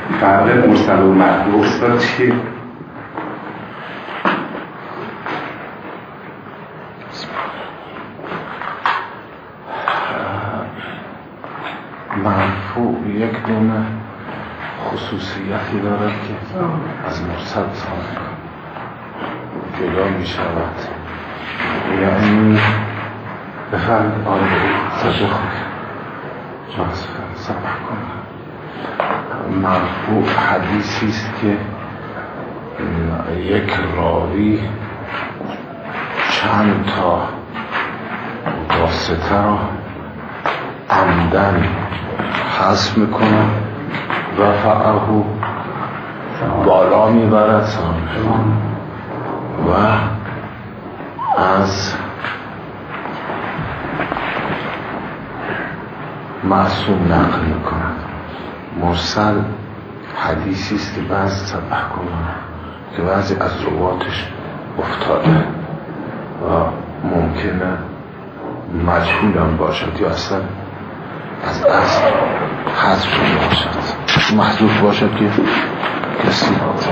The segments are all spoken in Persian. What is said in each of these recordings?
فرق مرسل و مرفوع استاد چیه؟ مرفوع یک دونه خصوصیتی دارد که از مرسل جدا می شود، یعنی بفرد آره سجا خود سبح کنم. مرفوع حدیثی است که یک راوی چند تا واسطه را عمدن حذف میکنه و فقهو بالا میبرد و از معصوم نقل میکند. مرسل حدیثی است که بعض سبح کنه که بعضی از رواتش افتاده و ممکنه مجهول هم باشد یا اصلا از اصل حذف شده باشد، محذوف باشد که کسی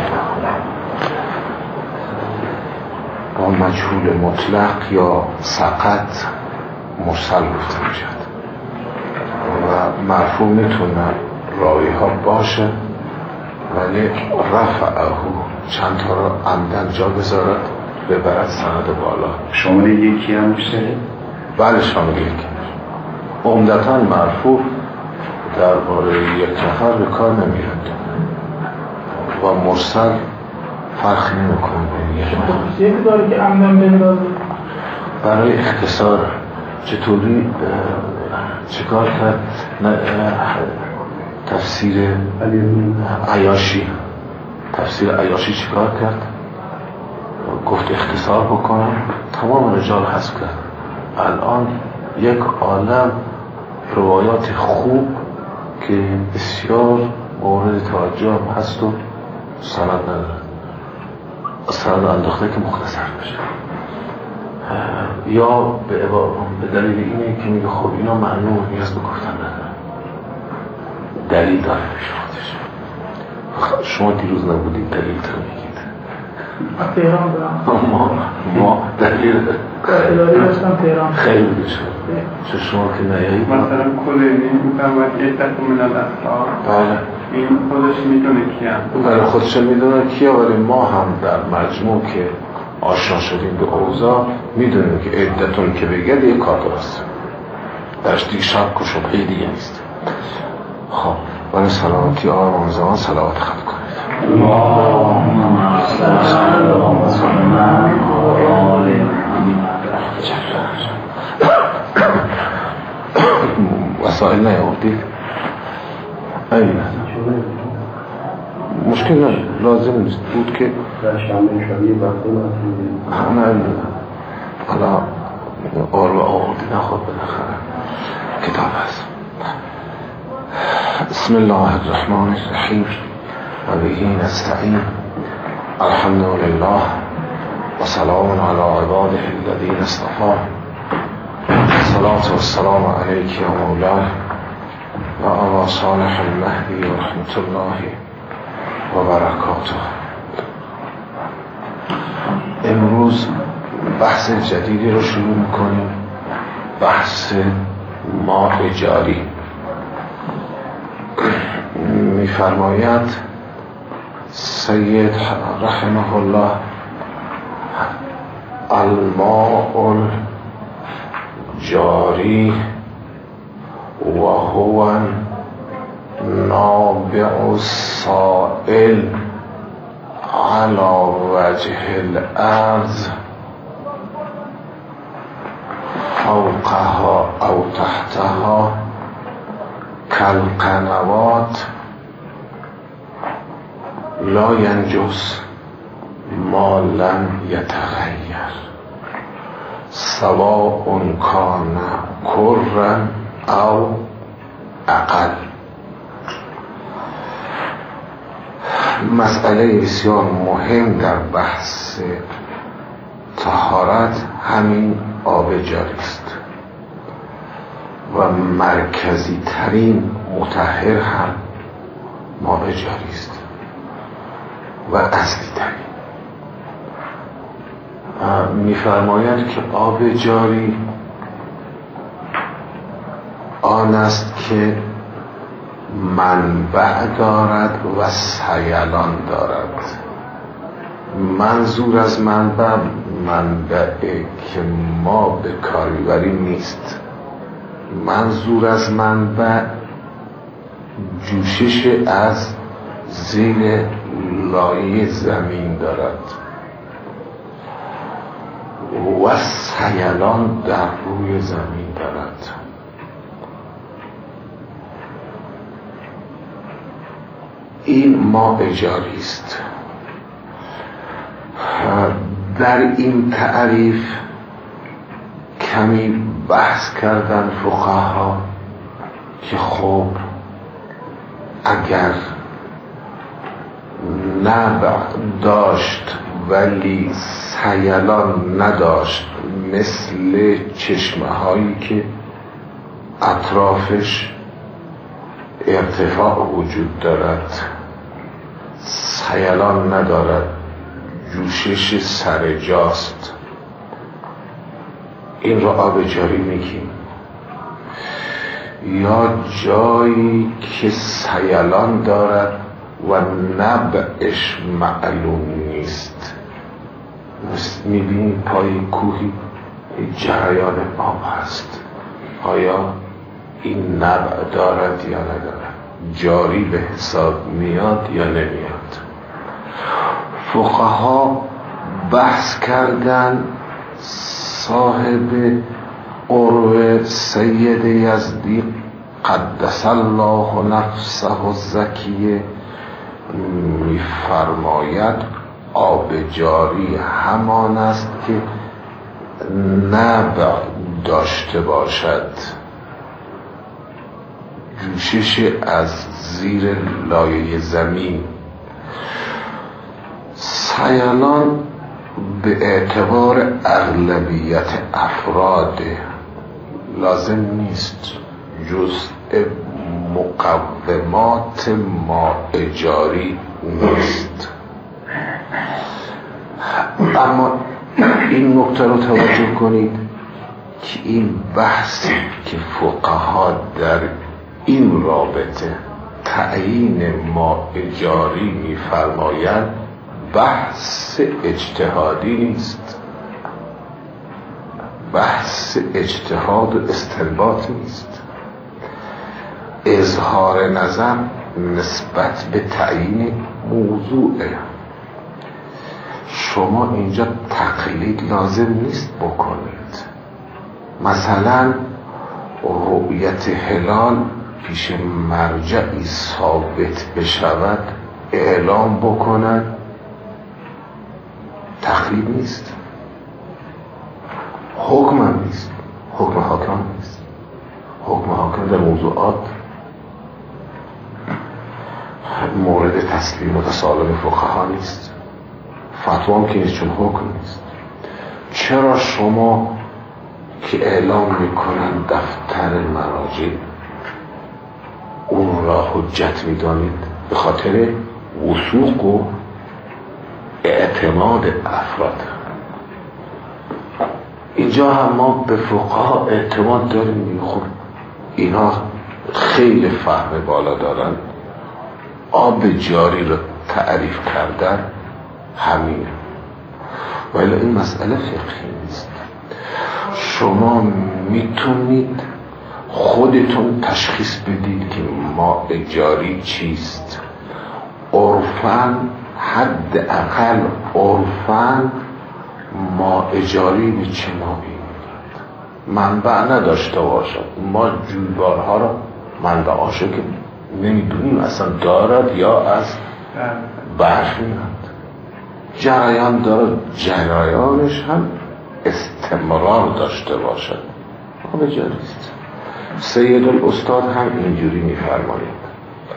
با مجهول مطلق یا سقط مرسل گفته میشد. و مرفوع میتونه راوی ها باشه ولی رفعه چند تا را عمدن جا بذارد ببرد سند بالا. شامل یکی هم میشه؟ بله شامل یکی. عمدتاً مرفوع درباره یک نفر به کار نمیاد و مرسل فرق نمیکنه. خصوصیتی داره که عمدن بندازه برای اختصار. چطوری چیکار کرد تفسیر عیاشی چیکار کرد؟ گفت اختصار بکنم، تمام رجال حذف کرد. الان یک عالم روایات خوب که بسیار مورد توجه هست و سند نداره، سند انداخته که مختصر بشه، یا به دلیل اینه که میگه خب اینا معنی نیاز به گفتن نداره، دلیل داره پیش خودش. شما دیروز نبودید دلیل تو میگید. تهران دارم ما دلیل اداری داشتم تهران خیلی بشه چه شما که نیایید مثلا کلینی میفرماید عدت من الاخطاء. بله این خودش میدونه کیه؟ بله خودش میدونه کیه، ولی ما هم در مجموع که آشنا شدیم به اوضاع میدونیم که عدتون که بگید یک کار درست درش دیگه شک و شبهه دیگه نیست. خب برای سلامتی آقای زمان صلوات ختم کنید. اللهم صل و محمد و آل وسائل نیاوردید؟ این مشکل نه، لازم نیست بود که در شامل شبیه بخون نه حالا آرو آوردی نخواد بالاخره کتاب هست. بسم الله الرحمن الرحیم و بهی نستعین الحمد لله و سلام علی عباده الذین اصطفی الصلاة والسلام علیک یا مولاه و ابا صالح المهدی و رحمت الله و برکاته. امروز بحث جدیدی رو شروع میکنیم، بحث ماء جاری. میفرماید سید رحمه الله الماء الجاری و هو نابع السائل على وجه الارض فوقها او تحتها كالقنوات لا ينجس ما لم يتغير سواء كان كرا او اقل. مسئله بسیار مهم در بحث طهارت همین آب جاری است و مرکزی ترین مطهر هم ماء جاری است و اصلی ترین. می‌فرمایند که آب جاری آن است که منبع دارد و سیلان دارد. منظور از منبع که ما به کار می‌بریم نیست. منظور از منبع جوشش از زیر لایه زمین دارد و سیلان در روی زمین دارد. این ماء جاری است. در این تعریف کمی بحث کردن فقها که خب اگر نبع داشت ولی سیلان نداشت، مثل چشمه هایی که اطرافش ارتفاع وجود دارد، سیلان ندارد، جوشش سر جاست، این را آب جاری میگیم. یا جایی که سیلان دارد و نبعش معلوم نیست، میبینید پای کوهی جریان آب هست، آیا این نبع دارد یا ندارد، جاری به حساب میاد یا نمیاد؟ فقها بحث کردن. صاحب قرب سید یزدی قدس الله نفسه الزکیه میفرماید آب جاری همان است که نبع داشته باشد، جوشش از زیر لایه زمین. سیلان به اعتبار اغلبیت افراد لازم نیست، جزء مقومات ماء جاری نیست. اما این نکته رو توجه کنید که این بحثی که فقها در این رابطه تعیین ماء جاری می‌فرمایند بحث اجتهادی نیست، بحث اجتهاد و استنباط نیست، اظهار نظر نسبت به تعیین موضوعه. شما اینجا تقلید لازم نیست بکنید. مثلا رؤیت هلال پیش مرجعی ثابت بشود اعلام بکند، تقلید نیست، حکم هم نیست، حکم حاکم نیست. حکم حاکم در موضوعات مورد تسلیم و تسالم فقها نیست، فتوا هم که نیست چون حکم نیست. چرا شما که اعلام میکنن دفتر مراجع اون را حجت میدانید؟ به خاطر وثوق و اعتماد افراد. اینجا هم ما به فقها اعتماد داریم، خب اینا خیلی فهم بالا دارن، آب جاری رو تعریف کردن همینه. ولی این مسئله فقهی نیست. شما میتونید خودتون تشخیص بدید که ماء جاری چیست. عرفاً، حداقل عرفاً ماء جاری به چه نامی منبع نداشته باشد. ما جویبارها را منبعاشو که نمیدونیم اصلا دارد یا از برف میاد، جریان دارد، جریانش هم استمرار داشته باشد، آب جاری است. سید الاستاد هم اینجوری میفرماید،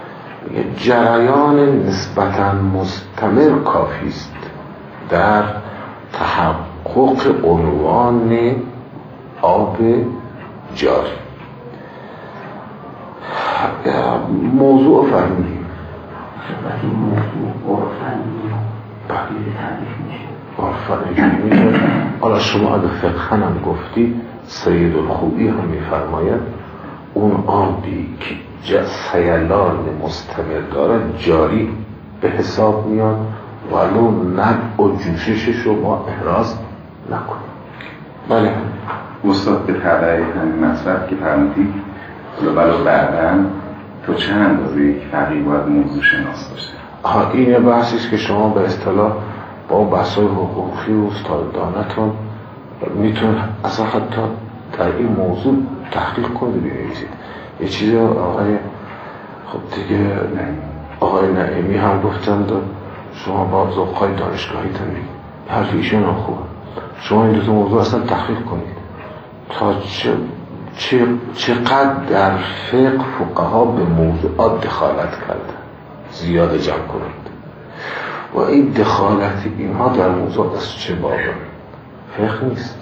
جریان نسبتاً مستمر کافی است در تحقق عنوان آب جاری. موضوع فهمیدیم. خدمت این موضوع عرفن تبدیل تعریف میشه. عرفن اینجوری میشه. حالا شما اگه فقهن هم گفتی، سید الخویی هم میفرماید اون آبی که سیلان مستمر داره جاری به حساب میاد ولو نبع و جوششش رو ما احراز نکنیم. بله استاد به تبعی همین مطلب که فرمودید ولو بعداً تو چه اندازه یک فقیه باید موضوع شناس باشه؟ این بحثیست که شما به اصطلاح با بحث‌های حقوقی و استادانتون میتونید اصلا حتی در این موضوع تحقیق کنید بنویسید. یه چیزی خب دیگه آقای نعیمی هم گفتند شما با ذوق‌های دانشگاهیتون میگید، حرف ایشون هم خوبه. شما این دو موضوع اصلا تحقیق کنید تا چقدر در فقه فقها به موضوعات دخالت کرده، زیاده جمع کنید و این دخالت اینها در موضوعات از چه بابه؟ فقه نیست.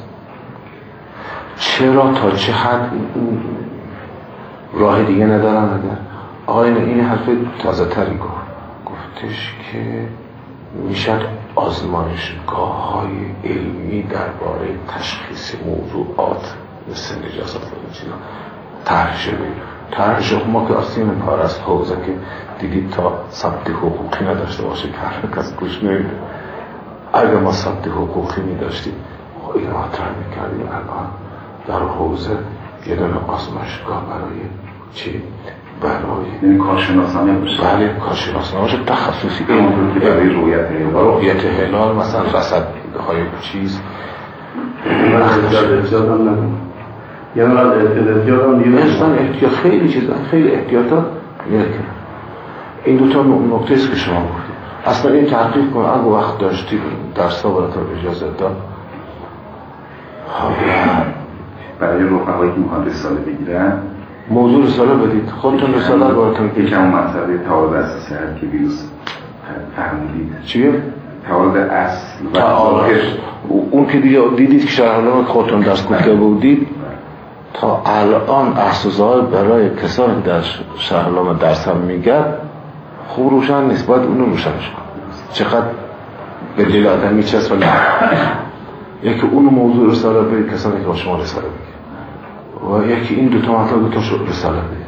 چرا تا چه حد این راه دیگه ندارن؟ اگر آقای این حرف تازه تری گفتش که میشد آزمایشگاه های علمی درباره تشخیص موضوعات مثل نجاست و این چیزا طرح شده. طرح شده ما که آسین پار از حوزه که دیدید تا ثبت حقوقی نداشته باشه که حرف کس گوش نمیده. اگر ما ثبت حقوقی میداشتیم این مطرح میکردیم الان در حوزه یه دونه آزمایشگاه برای چی؟ برای کارشناسانه باشه. بله کارشناسانه باشه تخصصی برای رویت هلال مثلا رصدهای چیز من احتیاط هم نکنم. یعنی من احتیاط هم دیگه مثلا احتیاط خیلی چیزا خیلی احتیاطات میکنم. این دوتا نکته است که شما گفتید. اصلا این تحقیق کن اگه وقت داشتید درس‌ها براتون اجازه داد برای رفقایی که میخوان رساله بگیرن موضوع رساله بدید، خودتون رساله براتون بگید. یکم مطلب تعارض اصل صحت که ویروس فهمیدید چیه؟ تعارض اصل و تعارض اون که دیدید که شرحنامه خودتون درس گفته بودید تا الان احساس‌ها برای کسانی در شرحنامه درس هم میگرد خوب روشن نیست، باید اونو روشنش کن. چقدر به دل آدم میچسب و نه یکی اونو موضوع رساله بدید کسانی که با شما رساله بگید و یکی این دوتا مطلب دوتا رساله بدید.